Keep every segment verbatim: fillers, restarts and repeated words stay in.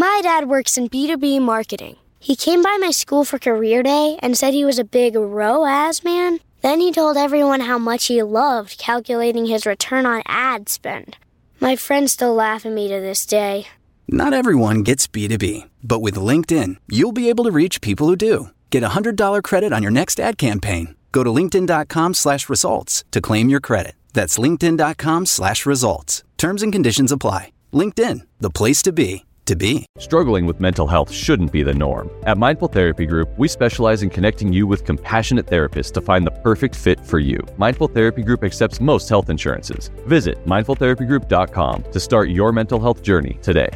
My dad works in B two B marketing. He came by my school for career day and said he was a big R O A S man. Then he told everyone how much he loved calculating his return on ad spend. My friends still laugh at me to this day. Not everyone gets B two B, but with LinkedIn, you'll be able to reach people who do. Get a one hundred dollars credit on your next ad campaign. Go to linkedin.com slash results to claim your credit. That's linkedin.com slash results. Terms and conditions apply. LinkedIn, the place to be, to be. Struggling with mental health shouldn't be the norm. At Mindful Therapy Group, we specialize in connecting you with compassionate therapists to find the perfect fit for you. Mindful Therapy Group accepts most health insurances. Visit mindful therapy group dot com to start your mental health journey today.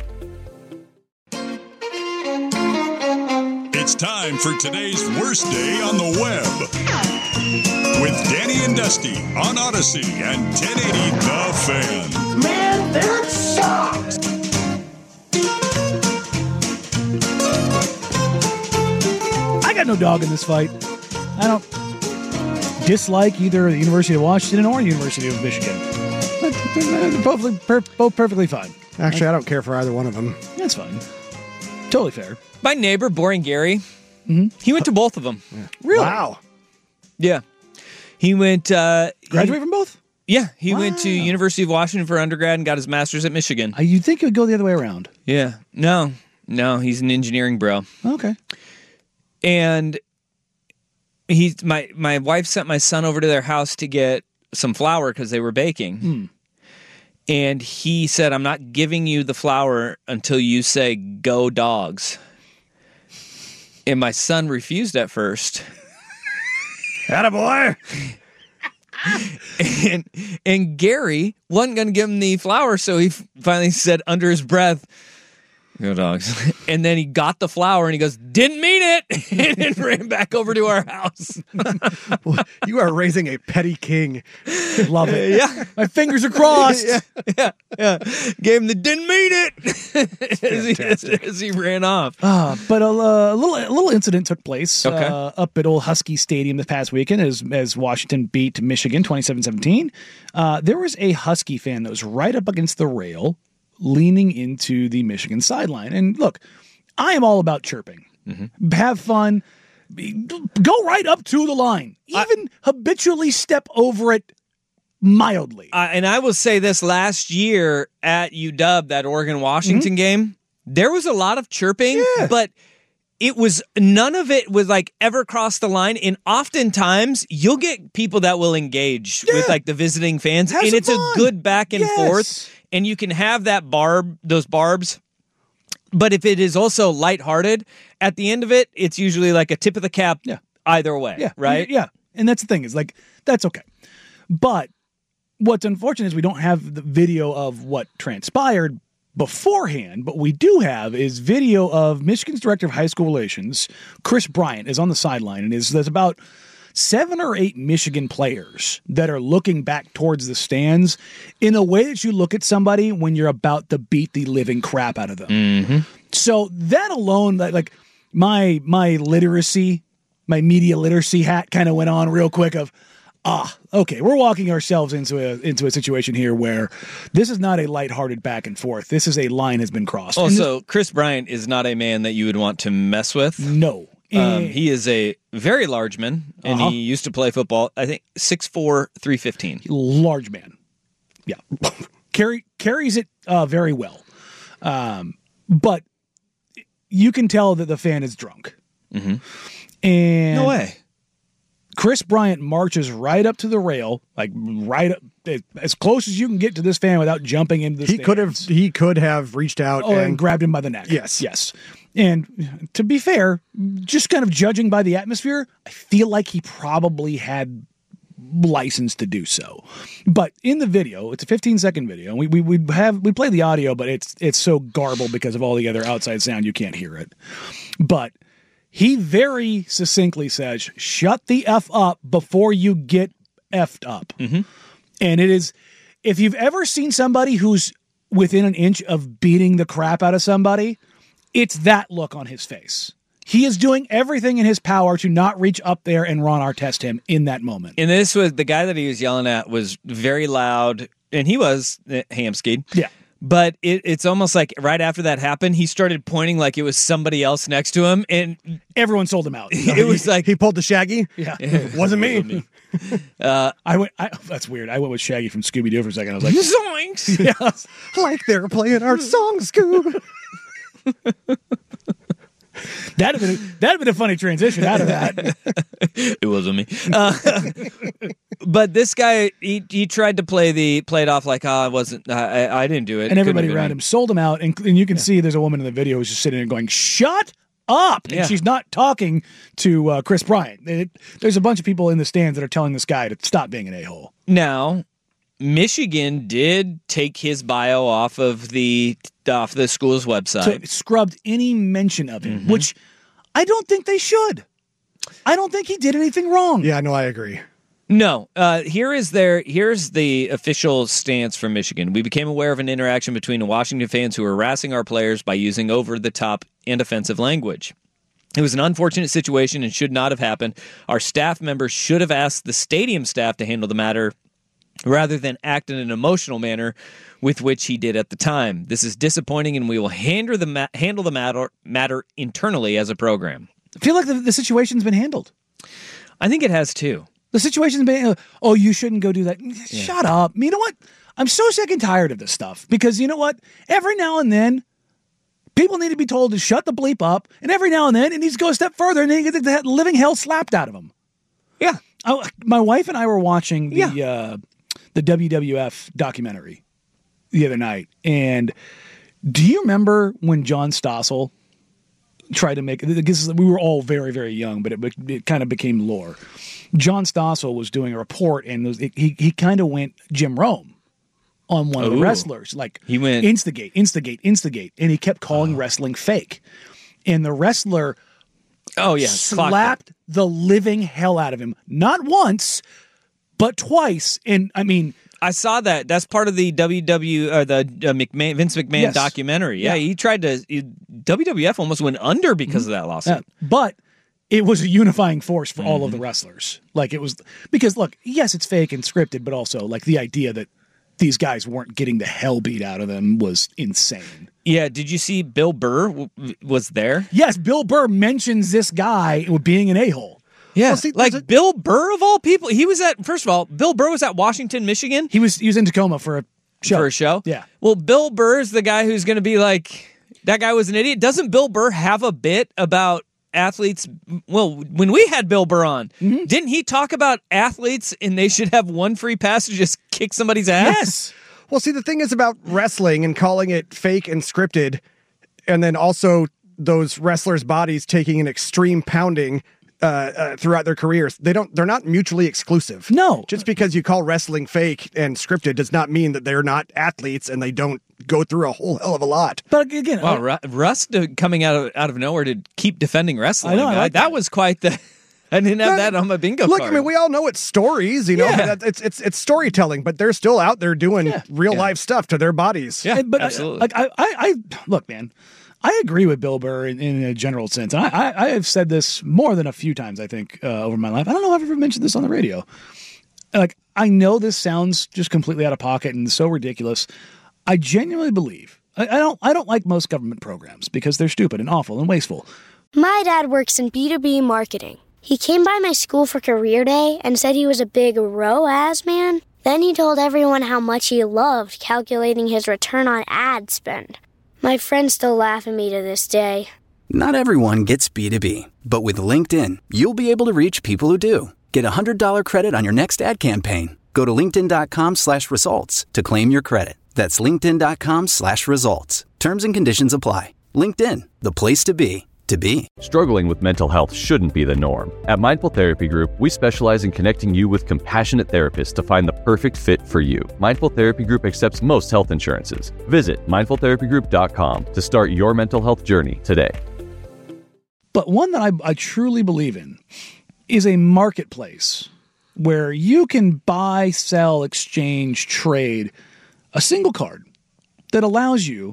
It's time for today's worst day on the web with Danny and Dusty on Odyssey and ten eighty The Fan. Man, that sucks! I got no dog in this fight. I don't dislike either the University of Washington or University of Michigan. They're both, both perfectly fine. Actually, I don't care for either one of them. That's fine. Totally fair. My neighbor, Boring Gary, mm-hmm. he went to both of them. Yeah. Really? Wow. Yeah. He went... Uh, Graduate he, from both? Yeah. He wow. went to University of Washington for undergrad and got his master's at Michigan. Uh, you'd think it would go the other way around. Yeah. No. No, he's an engineering bro. Okay. And he, my, my wife sent my son over to their house to get some flour because they were baking. Mm. And he said, I'm not giving you the flour until you say, go dogs. And my son refused at first. Attaboy! and, and Gary wasn't going to give him the flour, so he finally said under his breath, go dogs. And then he got the flour and he goes, didn't mean it. And then ran back over to our house. Well, you are raising a petty king. Love it. Yeah. My fingers are crossed. yeah, yeah, yeah. Gave him the didn't mean it as, he, as, as he ran off. Uh, but a, uh, a little a little incident took place okay. uh, up at Old Husky Stadium this past weekend as, as Washington beat Michigan twenty-seven seventeen. Uh, there was a Husky fan that was right up against the rail leaning into the Michigan sideline. And look, I am all about chirping. Mm-hmm. Have fun. Go right up to the line. Even I, habitually step over it mildly. Uh, and I will say this, last year at U W, that Oregon-Washington mm-hmm. game, there was a lot of chirping, yeah. but it was, none of it was like ever cross the line. And oftentimes you'll get people that will engage yeah. with like the visiting fans. Have and it's fun. a good back and yes. forth. And you can have that barb, those barbs. But if it is also lighthearted, at the end of it, it's usually like a tip of the cap yeah. either way, yeah. right? Yeah, and that's the thing, is like, that's okay. But what's unfortunate is we don't have the video of what transpired beforehand, but we do have is video of Michigan's Director of High School Relations, Chris Bryant, is on the sideline, and is there's about seven or eight Michigan players that are looking back towards the stands in a way that you look at somebody when you're about to beat the living crap out of them. Mm-hmm. So that alone, like my my literacy, my media literacy hat kind of went on real quick of, ah, okay, we're walking ourselves into a into a situation here where this is not a lighthearted back and forth. This is a line has been crossed. Also, Chris Bryant is not a man that you would want to mess with. No. Um, he is a very large man, and uh-huh. he used to play football, I think, six foot four, three fifteen. Large man. Yeah. Carry, carries it uh, very well. Um, but you can tell that the fan is drunk. Mm-hmm. And no way. Chris Bryant marches right up to the rail, like right up, as close as you can get to this fan without jumping into the He stands. could have he could have reached out oh, and, and grabbed him by the neck. Yes. Yes. And to be fair, just kind of judging by the atmosphere, I feel like he probably had license to do so. But in the video, it's a fifteen second video. We we we have we play the audio, but it's it's so garbled because of all the other outside sound you can't hear it. But he very succinctly says, "Shut the F up before you get effed up." Mm-hmm. And it is, if you've ever seen somebody who's within an inch of beating the crap out of somebody, it's that look on his face. He is doing everything in his power to not reach up there and Ron Artest him in that moment. And this was, the guy that he was yelling at was very loud, and he was hamskied. Yeah. But it, it's almost like right after that happened, he started pointing like it was somebody else next to him, and everyone sold him out. It was like he pulled the Shaggy. Yeah, it wasn't me. uh, I went. I, that's weird. I went with Shaggy from Scooby Doo for a second. I was like, Zoinks! Yeah, like they're playing our song, Scoob. That'd have been that'd have been a funny transition out of that. It wasn't me. Uh, but this guy, he he tried to play the play it off like, oh, I wasn't, I, I didn't do it. And everybody around him sold him out, and, and you can yeah. see there's a woman in the video who's just sitting there going, "Shut up!" And yeah. she's not talking to uh, Chris Bryant. It, there's a bunch of people in the stands that are telling this guy to stop being an a-hole. Now, Michigan did take his bio off of the off the school's website. So it scrubbed any mention of him, mm-hmm. which I don't think they should. I don't think he did anything wrong. Yeah, no, I agree. No, uh, here is their here's the official stance from Michigan. We became aware of an interaction between the Washington fans who were harassing our players by using over-the-top and offensive language. It was an unfortunate situation and should not have happened. Our staff members should have asked the stadium staff to handle the matter rather than act in an emotional manner with which he did at the time. This is disappointing, and we will handle the ma- handle the matter matter internally as a program. I feel like the, the situation's been handled. I think it has too. The situation's been, oh, you shouldn't go do that. Yeah. Shut up. You know what? I'm so sick and tired of this stuff because you know what? Every now and then, people need to be told to shut the bleep up, and every now and then, it needs to go a step further, and they get the living hell slapped out of them. Yeah. I, my wife and I were watching the yeah. uh, the W W F documentary the other night, and do you remember when John Stossel tried to make, I guess we were all very, very young, but it, it kind of became lore. John Stossel was doing a report, and was, it, he he kind of went Jim Rome on one Ooh. of the wrestlers, like he went instigate, instigate, instigate, and he kept calling oh. wrestling fake. And the wrestler, oh yeah, slapped the living hell out of him, not once, but twice. And I mean, I saw that. That's part of the W W uh, the uh, McMahon, Vince McMahon yes. documentary. Yeah, yeah, he tried to. He, W W F almost went under because mm-hmm. of that lawsuit. Uh, but it was a unifying force for mm-hmm. all of the wrestlers. Like it was because look, yes, it's fake and scripted, but also like the idea that these guys weren't getting the hell beat out of them was insane. Yeah, did you see Bill Burr w- was there? Yes, Bill Burr mentions this guy being an a-hole. Yeah, well, see, like a, Bill Burr of all people. He was at, first of all, Bill Burr was at Washington, Michigan. He was he was in Tacoma for a show. For a show? Yeah. Well, Bill Burr is the guy who's going to be like, that guy was an idiot. Doesn't Bill Burr have a bit about athletes? Well, when we had Bill Burr on, mm-hmm. didn't he talk about athletes and they should have one free pass to just kick somebody's ass? Yes. Well, see, the thing is about wrestling and calling it fake and scripted, and then also those wrestlers' bodies taking an extreme pounding uh, uh, throughout their careers. They don't. They're not mutually exclusive. No. Just because you call wrestling fake and scripted does not mean that they're not athletes and they don't go through a whole hell of a lot. But again, wow, I, Russ coming out of out of nowhere to keep defending wrestling. I know, I like that. that was quite the. I didn't have that, that on my bingo look, card. I mean, we all know it's stories, you know, yeah. it's it's it's storytelling, but they're still out there doing yeah. real yeah. life stuff to their bodies. Yeah, but absolutely. I, like I, I, I, look, man, I agree with Bill Burr in, in a general sense, and I, I, I have said this more than a few times. I think uh, over my life, I don't know if I've ever mentioned this on the radio. Like, I know this sounds just completely out of pocket and so ridiculous. I genuinely believe I, I don't, I don't like most government programs because they're stupid and awful and wasteful. My dad works in B two B marketing. He came by my school for career day and said he was a big R O A S man. Then he told everyone how much he loved calculating his return on ad spend. My friends still laugh at me to this day. Not everyone gets B two B, but with LinkedIn, you'll be able to reach people who do. Get a one hundred dollars credit on your next ad campaign. Go to linkedin.com slash results to claim your credit. That's linkedin.com slash results. Terms and conditions apply. LinkedIn, the place to be. To be. Struggling with mental health shouldn't be the norm. At Mindful Therapy Group, we specialize in connecting you with compassionate therapists to find the perfect fit for you. Mindful Therapy Group accepts most health insurances. Visit mindful therapy group dot com to start your mental health journey today. But one that I, I truly believe in is a marketplace where you can buy, sell, exchange, trade a single card that allows you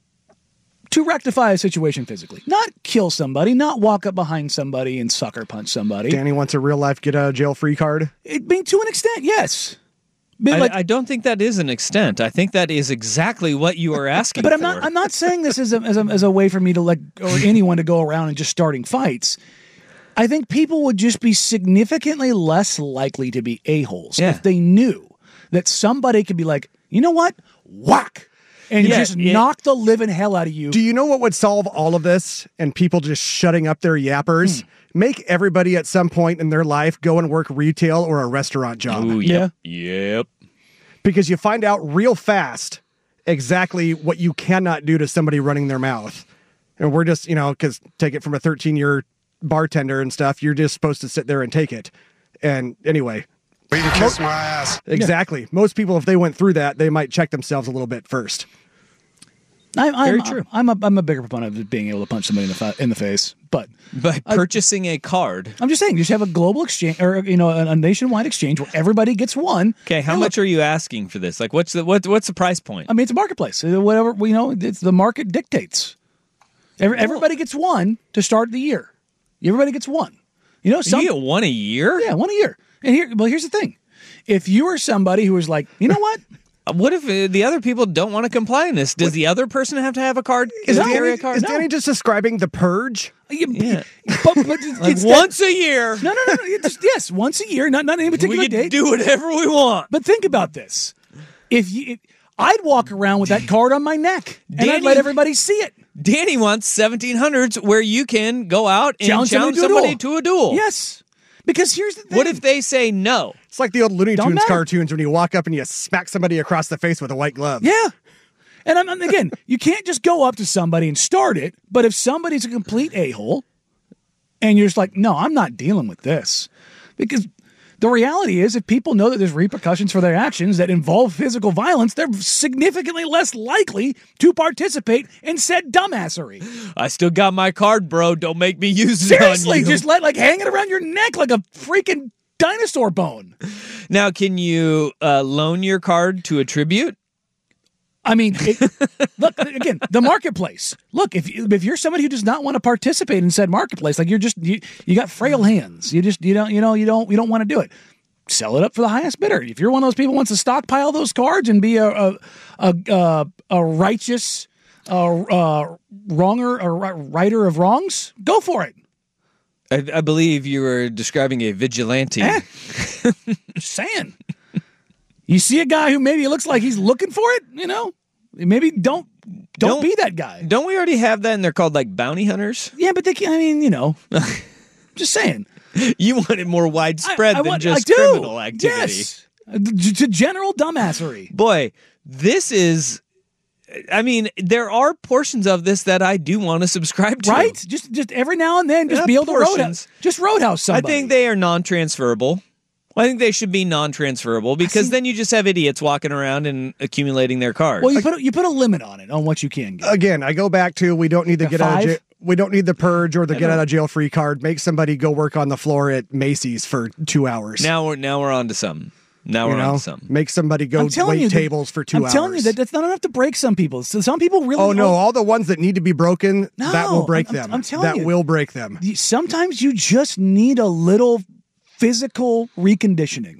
to rectify a situation physically. Not kill somebody, not walk up behind somebody and sucker punch somebody. Danny wants a real life get out of jail free card. It being to an extent, yes. But, I, like, I don't think that is an extent. I think that is exactly what you are asking. but I'm for. not. I'm not saying this as a, as a as a way for me to let or anyone to go around and just starting fights. I think people would just be significantly less likely to be a-holes Yeah. if they knew that somebody could be like, you know what, whack, and Yeah, just yeah. knock the living hell out of you. Do you know what would solve all of this and people just shutting up their yappers? Hmm. Make everybody at some point in their life go and work retail or a restaurant job. Ooh, yep. Yep. Because you find out real fast exactly what you cannot do to somebody running their mouth. And we're just, you know, because take it from a thirteen-year bartender and stuff, you're just supposed to sit there and take it. And anyway. Way to kiss my ass. Exactly. Yeah. Most people, if they went through that, they might check themselves a little bit first. I'm, I'm, Very true. I'm a, I'm a bigger proponent of being able to punch somebody in the, fa- in the face, but By purchasing a card. I'm just saying, just have a global exchange or you know a, a nationwide exchange where everybody gets one. Okay, how And much look, are you asking for this? Like, what's the what, what's the price point? I mean, it's a marketplace. Uh, Whatever you know, it's the market dictates. Every, everybody gets one to start the year. Everybody gets one. You know, some you get one a year? yeah, one a year. And here, well, here's the thing: if you are somebody who is like, you know what? What if uh, the other people don't want to comply in this? Does the other person have to have a card? Is, to Danny, carry a card? is Danny just describing the purge? You- Yeah. But, but it's, Like it's once a year, that, no, no, no, no. It's just, yes, once a year, not not any particular we can date. do whatever we want. But think about this: if you, if, I'd walk around with that card on my neck, and I'd Danny- let everybody see it. Danny wants seventeen hundreds where you can go out and Challenge challenge, somebody somebody to a to a duel. Yes, because here's the thing: What if they say no? It's like the old Looney Don't Tunes matter. cartoons when you walk up and you smack somebody across the face with a white glove. Yeah. And I'm, I'm- again, you can't just go up to somebody and start it. But if somebody's a complete a-hole and you're just like, no, I'm not dealing with this. Because the reality is, if people know that there's repercussions for their actions that involve physical violence, they're significantly less likely to participate in said dumbassery. I still got my card, bro. Don't make me use it on Seriously, you. just let like hang it around your neck like a freaking dinosaur bone. Now, can you uh, loan your card to a tribute? I mean, it, look again. The marketplace. Look, if you, if you're somebody who does not want to participate in said marketplace, like you're just you, you got frail hands. You just you don't you know you don't you don't want to do it. Sell it up for the highest bidder. If you're one of those people who wants to stockpile those cards and be a a a, a, a righteous uh, uh, wronger or righter of wrongs, go for it. I, I believe you were describing a vigilante. Eh? Just saying. You see a guy who maybe looks like he's looking for it, you know? Maybe don't don't, Don't- be that guy. Don't we already have that and they're called like bounty hunters? Yeah, but they can't, I mean, you know. Just saying. You want it more widespread I- I than want- just I do. criminal activity. Yes. Uh, g- To general dumbassery. Boy, this is. I mean, there are portions of this that I do want to subscribe to. Right? Just just every now and then, just Yeah, be able to roadhouse. portions. Just roadhouse I somebody. think they are non-transferable. I think they should be non-transferable because then you just have idiots walking around and accumulating their cards. Well, you put a, you put a limit on it on what you can get. Again, I go back to we don't need the The get out of five? jail. We don't need the purge or the I get know. out of jail free card. Make somebody go work on the floor at Macy's for two hours. now we're now we're on to something. Now you we're on know, to something. make somebody go I'm telling wait you that- tables for two I'm hours. telling you that that's not enough to break some people. So some people really. Oh no! don't- All the ones that need to be broken, that No, will break I'm- I'm- them. I'm telling that you. will break them. You- Sometimes you just need a little physical reconditioning.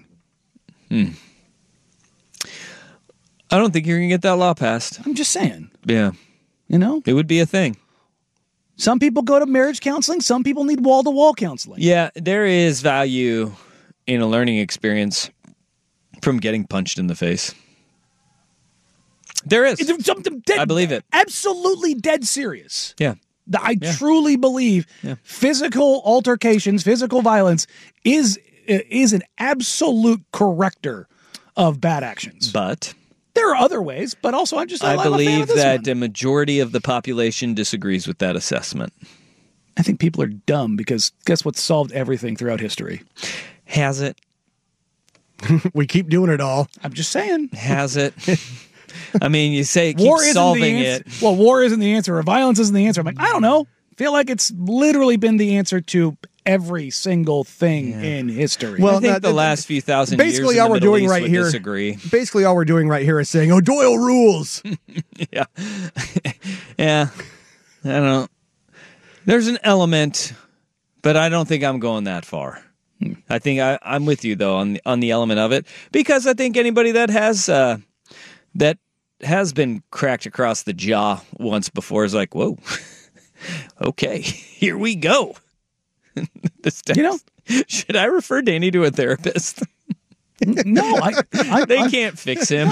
I don't think you're gonna get that law passed. I'm just saying. Yeah, You know, it would be a thing. some people go to marriage counseling. Some people need wall to wall counseling. Yeah, there is value in a learning experience from getting punched in the face. There is. It's something dead, I believe it. Absolutely dead serious. Yeah. I truly believe physical altercations, physical violence is is an absolute corrector of bad actions. But There are other ways, but also I'm just I I'm a fan of believe this that one. a majority of the population disagrees with that assessment. I think people are dumb because guess what solved everything throughout history? Has it? We keep doing it all. I'm just saying. Has it? I mean, you say it keeps War isn't solving the it. answer. Well, war isn't the answer, or violence isn't the answer. I'm like, I don't know. Feel like it's literally been the answer to every single thing in history. Well, I think no, the th- last few thousand years Basically, in all the we're Middle doing East right would here. disagree. Basically, all we're doing right here is saying, "Oh, Doyle rules." Yeah. Yeah. I don't. There's an element, but I don't think I'm going that far. I think I, I'm with you though on the, on the element of it, because I think anybody that has uh, that has been cracked across the jaw once before is like, whoa, okay, here we go. This text, You know, should I refer Danny to a therapist? no, I, I They I, can't fix him.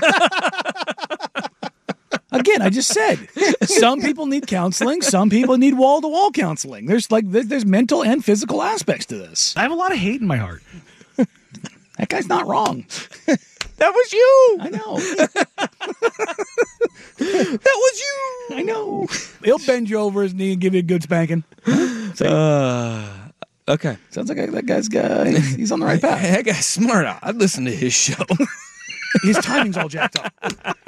Again, I just said some people need counseling. Some people need wall to wall counseling. There's like there's, there's mental and physical aspects to this. I have a lot of hate in my heart. That guy's not wrong. That was you. I know. That was you. I know. He'll bend you over his knee and give you a good spanking. Uh, okay. Sounds like that guy's guy. He's, he's on the right path. That guy's smart. I'd listen to his show. His timing's all jacked up.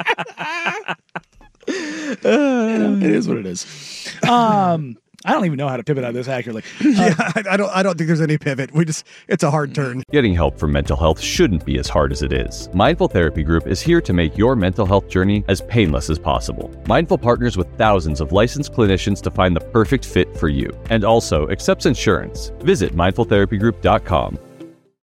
You know, it is what it is. Um, I don't even know how to pivot out of this accurately. Yeah, I, I don't. I don't think there's any pivot. We just. It's a hard turn. Getting help for mental health shouldn't be as hard as it is. Mindful Therapy Group is here to make your mental health journey as painless as possible. Mindful partners with thousands of licensed clinicians to find the perfect fit for you, and also accepts insurance. Visit mindful therapy group dot com.